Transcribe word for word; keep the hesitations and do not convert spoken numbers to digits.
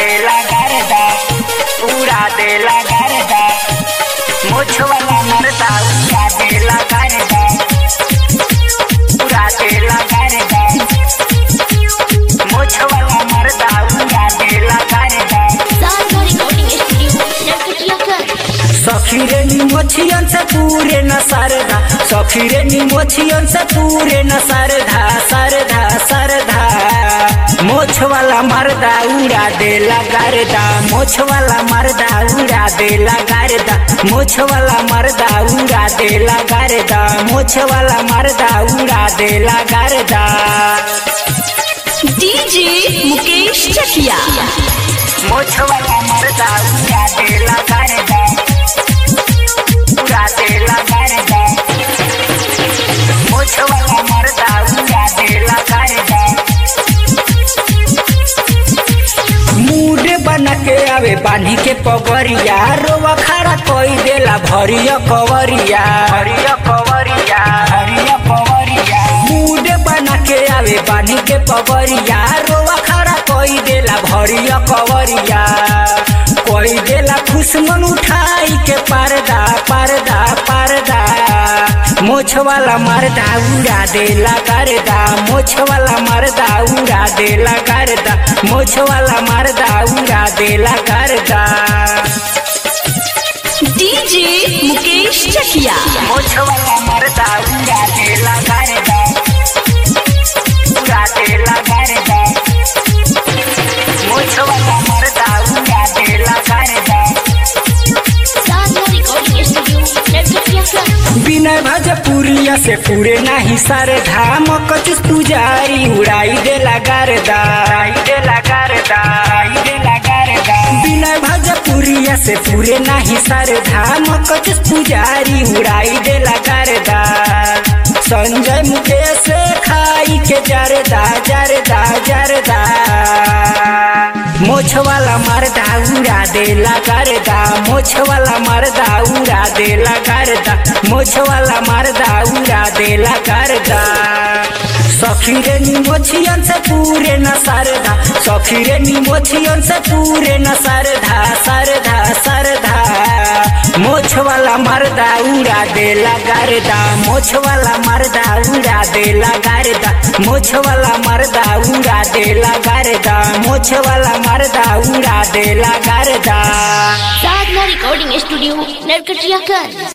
देला गर्दा उड़ा देला गर्दा मुछ वाला मर्दा उड़ा देला गर्दा उड़ा देला गर्दा मुछ वाला मर्दा उड़ा देला गर्दा। सखी रे निमोछियन से पूरे न सरधा सखी रे निमोछियन से पूरे न सरधा सरधा सरधा मोछ वाला मर्दा उड़ा देला गर्दा मोछ वाला मर्दा उड़ा देला गर्दा मोछ वाला मर्दा उड़ा देला गर्दा मोछ वाला मर्दा उड़ा देला गर्दा। डीजे मुकेश चकिया मोछ वाला मर्दा उड़ा देला गर्दा उड़ा देला गर्दा मोछ वाला मर्दा उड़ा देला गर्दा। मुड़े बना के आवे बानी के पगरिया रोवा खड़ा कोई देला भरिया कवरिया भरिया कवरिया भरिया कवरिया मुड़े बना के आवे बानी के पगरिया रोवा खड़ा कोई देला भरिया कवरिया कोई देला खुशमन उठाई के पर्दा पर्दा पर्दा मोछ वाला मर्दा उड़ा देला गर्दा मोछ वाला मर्दा उड़ा देला गर्दा मोछ वाला मर्दा उड़ा देला गर्दा। डीजे मुकेश चकिया मोछ वाला मर्दा उड़ा देला गर्दा उड़ा देला गर्दा मोछ वाला मर्दा उड़ा देला गर्दा। बिना भजपुरिया से पूरे नाही सरधा मकचुस पुजारी उड़ाई देला गर्दा उड़ाई देला गर्दा उड़ाई देला गर्दा। बिना भजपुरिया से पूरे नाही सरधा मकचुस पुजारी उड़ाई देला गर्दा संजय मुकेश खाई के जरदा जरदा जरदा मोछ वाला मर्दा उड़ा देला गर्दा मोछ वाला मर्दा उड़ा देला गर्दा मोछ वाला मर्दा उड़ा देला गर्दा। सखी रे निमोछियन से पूरे न सरधा सखी रे निमोछियन से पूरे न सरधा सरधा सरधा मोछ वाला मर्दा उड़ा देला गर्दा मोछ वाला मर्दा उड़ा देला गर्दा मोछ वाला मर्दा उड़ा देला गर्दा मोछ वाला मर्दा उड़ा देला गर्दा। Sadhana recording studio Narkatiaganj.